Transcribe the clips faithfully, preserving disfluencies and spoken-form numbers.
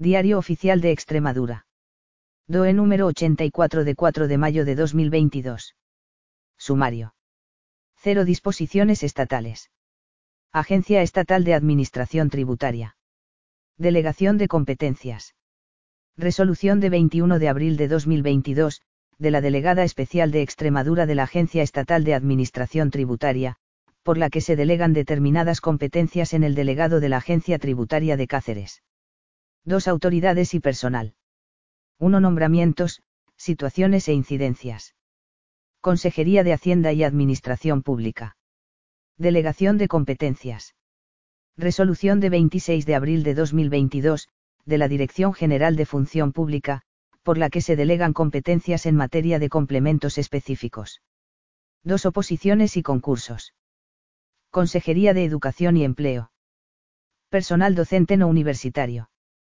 Diario Oficial de Extremadura. D O E número ochenta y cuatro de cuatro de mayo de dos mil veintidós. Sumario. Cero disposiciones estatales. Agencia Estatal de Administración Tributaria. Delegación de competencias. Resolución de veintiuno de abril de dos mil veintidós, de la Delegada Especial de Extremadura de la Agencia Estatal de Administración Tributaria, por la que se delegan determinadas competencias en el delegado de la Agencia Tributaria de Cáceres. Dos autoridades y personal. uno Nombramientos, situaciones e incidencias. Consejería de Hacienda y Administración Pública. Delegación de competencias. Resolución de veintiséis de abril de dos mil veintidós, de la Dirección General de Función Pública, por la que se delegan competencias en materia de complementos específicos. Dos oposiciones y concursos. Consejería de Educación y Empleo. Personal docente no universitario.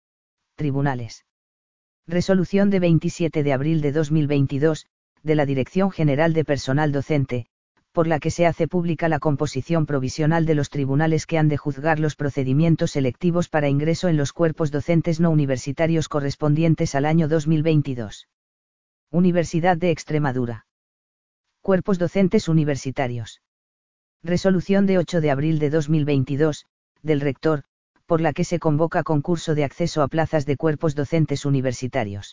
Tribunales. Resolución de veintisiete de abril de dos mil veintidós, de la Dirección General de Personal Docente, por la que se hace pública la composición provisional de los tribunales que han de juzgar los procedimientos selectivos para ingreso en los cuerpos docentes no universitarios correspondientes al año dos mil veintidós. Universidad de Extremadura. Cuerpos docentes universitarios. Resolución de ocho de abril de dos mil veintidós, del Rector, por la que se convoca concurso de acceso a plazas de cuerpos docentes universitarios.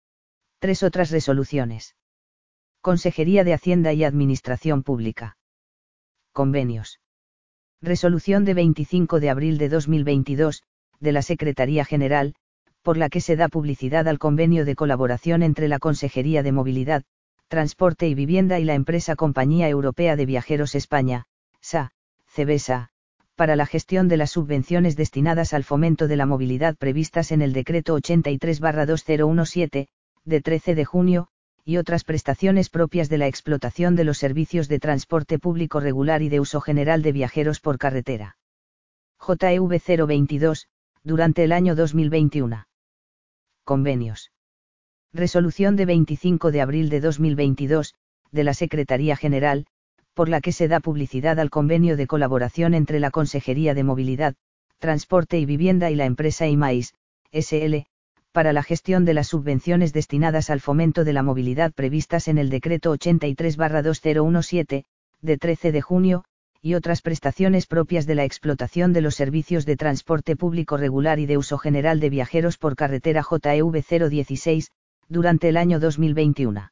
Tres otras resoluciones. Consejería de Hacienda y Administración Pública. Convenios. Resolución de veinticinco de abril de dos mil veintidós, de la Secretaría General, por la que se da publicidad al convenio de colaboración entre la Consejería de Movilidad, Transporte y Vivienda y la empresa Compañía Europea de Viajeros España, S A, CEBESA, para la gestión de las subvenciones destinadas al fomento de la movilidad previstas en el Decreto ochenta y tres barra dos mil diecisiete, de trece de junio, y otras prestaciones propias de la explotación de los servicios de transporte público regular y de uso general de viajeros por carretera. J E V cero veintidós, durante el año dos mil veintiuno. Convenios. Resolución de veinticinco de abril de dos mil veintidós, de la Secretaría General, por la que se da publicidad al convenio de colaboración entre la Consejería de Movilidad, Transporte y Vivienda y la empresa IMAIS, S L, para la gestión de las subvenciones destinadas al fomento de la movilidad previstas en el Decreto ochenta y tres barra dos mil diecisiete, de trece de junio, y otras prestaciones propias de la explotación de los servicios de transporte público regular y de uso general de viajeros por carretera J E V cero dieciséis, durante el año dos mil veintiuno.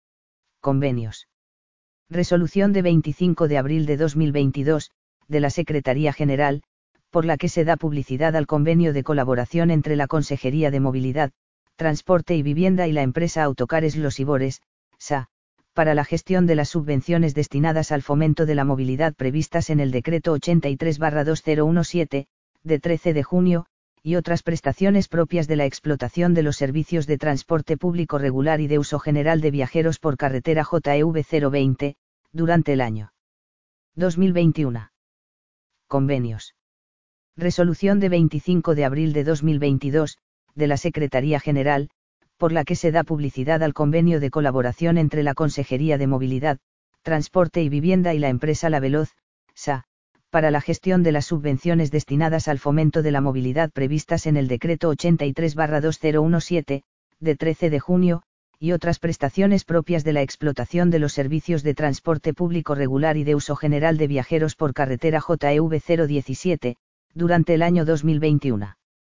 Convenios. Resolución de veinticinco de abril de dos mil veintidós, de la Secretaría General, por la que se da publicidad al convenio de colaboración entre la Consejería de Movilidad, Transporte y Vivienda y la empresa Autocares Los Ibores, S A, para la gestión de las subvenciones destinadas al fomento de la movilidad previstas en el Decreto ochenta y tres barra dos mil diecisiete, de trece de junio, y otras prestaciones propias de la explotación de los servicios de transporte público regular y de uso general de viajeros por carretera J E V cero veinte, durante el año dos mil veintiuno. Convenios. Resolución de veinticinco de abril de dos mil veintidós, de la Secretaría General, por la que se da publicidad al convenio de colaboración entre la Consejería de Movilidad, Transporte y Vivienda y la empresa La Veloz, S A, para la gestión de las subvenciones destinadas al fomento de la movilidad previstas en el Decreto ochenta y tres barra dos mil diecisiete, de trece de junio, y otras prestaciones propias de la explotación de los servicios de transporte público regular y de uso general de viajeros por carretera J E V cero diecisiete, durante el año dos mil veintiuno.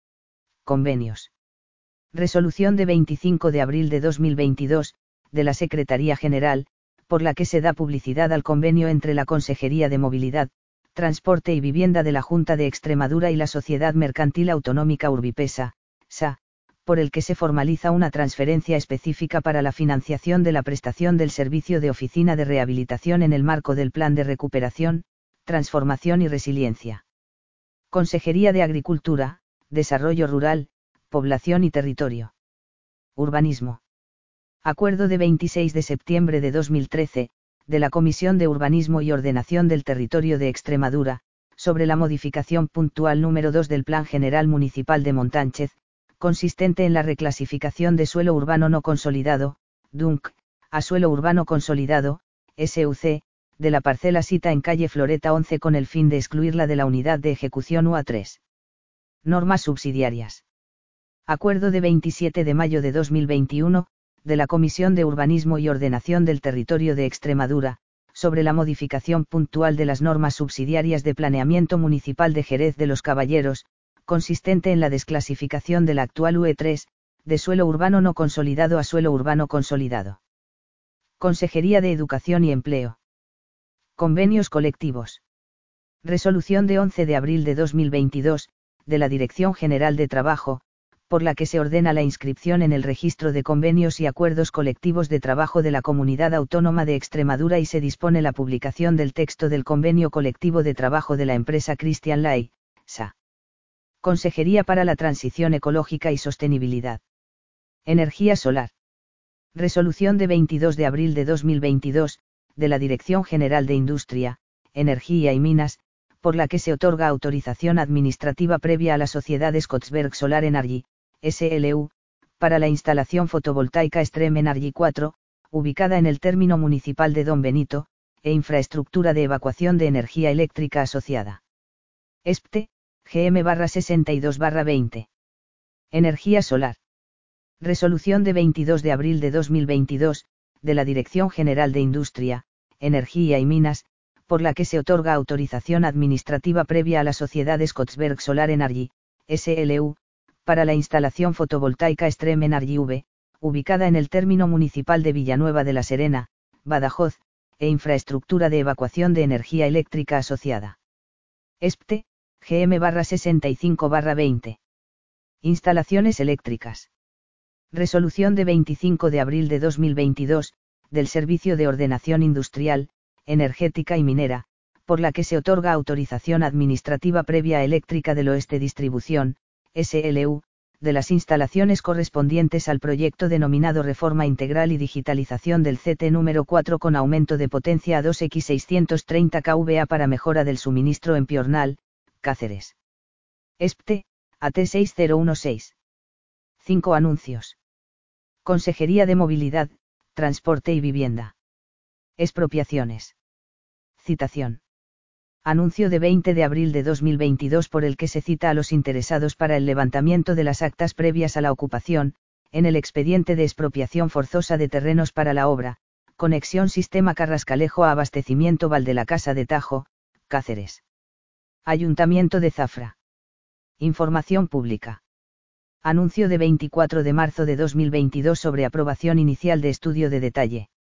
Convenios. Resolución de veinticinco de abril de dos mil veintidós, de la Secretaría General, por la que se da publicidad al convenio entre la Consejería de Movilidad, Transporte y Vivienda de la Junta de Extremadura y la Sociedad Mercantil Autonómica Urbipesa, S A, por el que se formaliza una transferencia específica para la financiación de la prestación del servicio de oficina de rehabilitación en el marco del Plan de Recuperación, Transformación y Resiliencia. Consejería de Agricultura, Desarrollo Rural, Población y Territorio. Urbanismo. Acuerdo de veintiséis de septiembre de dos mil trece, de la Comisión de Urbanismo y Ordenación del Territorio de Extremadura, sobre la modificación puntual número dos del Plan General Municipal de Montánchez, consistente en la reclasificación de suelo urbano no consolidado, D U N C, a suelo urbano consolidado, S U C, de la parcela sita en calle Floreta once con el fin de excluirla de la unidad de ejecución U A tres. Normas subsidiarias. Acuerdo de veintisiete de mayo de dos mil veintiuno, de la Comisión de Urbanismo y Ordenación del Territorio de Extremadura, sobre la modificación puntual de las normas subsidiarias de planeamiento municipal de Jerez de los Caballeros, consistente en la desclasificación de la actual U E tres, de suelo urbano no consolidado a suelo urbano consolidado. Consejería de Educación y Empleo. Convenios colectivos. Resolución de once de abril de dos mil veintidós, de la Dirección General de Trabajo, por la que se ordena la inscripción en el registro de convenios y acuerdos colectivos de trabajo de la Comunidad Autónoma de Extremadura y se dispone la publicación del texto del convenio colectivo de trabajo de la empresa Christian Lay, S A. Consejería para la Transición Ecológica y Sostenibilidad. Energía solar. Resolución de veintidós de abril de dos mil veintidós, de la Dirección General de Industria, Energía y Minas, por la que se otorga autorización administrativa previa a la sociedad Scottsberg Solar Energy, S L U, para la instalación fotovoltaica Extreme Energy cuatro, ubicada en el término municipal de Don Benito, e infraestructura de evacuación de energía eléctrica asociada. E S P T E, G M sesenta y dos barra veinte. Energía solar. Resolución de veintidós de abril de dos mil veintidós, de la Dirección General de Industria, Energía y Minas, por la que se otorga autorización administrativa previa a la sociedad Scottsberg Solar Energy, S L U, para la instalación fotovoltaica Extreme Energy V, ubicada en el término municipal de Villanueva de la Serena, Badajoz, e infraestructura de evacuación de energía eléctrica asociada. E S P T E, G M sesenta y cinco barra veinte. Instalaciones eléctricas. Resolución de veinticinco de abril de dos mil veintidós, del Servicio de Ordenación Industrial, Energética y Minera, por la que se otorga autorización administrativa previa a Eléctrica del Oeste Distribución, S L U, de las instalaciones correspondientes al proyecto denominado Reforma Integral y Digitalización del C T número cuatro con aumento de potencia a dos equis seiscientos treinta kilovoltios para mejora del suministro en Piornal, Cáceres. E S P T E, A T seis cero uno seis. cinco Anuncios. Consejería de Movilidad, Transporte y Vivienda. Expropiaciones. Citación. Anuncio de veinte de abril de dos mil veintidós por el que se cita a los interesados para el levantamiento de las actas previas a la ocupación, en el expediente de expropiación forzosa de terrenos para la obra, conexión Sistema Carrascalejo a Abastecimiento Val de la Casa de Tajo, Cáceres. Ayuntamiento de Zafra. Información pública. Anuncio de veinticuatro de marzo de dos mil veintidós sobre aprobación inicial de estudio de detalle.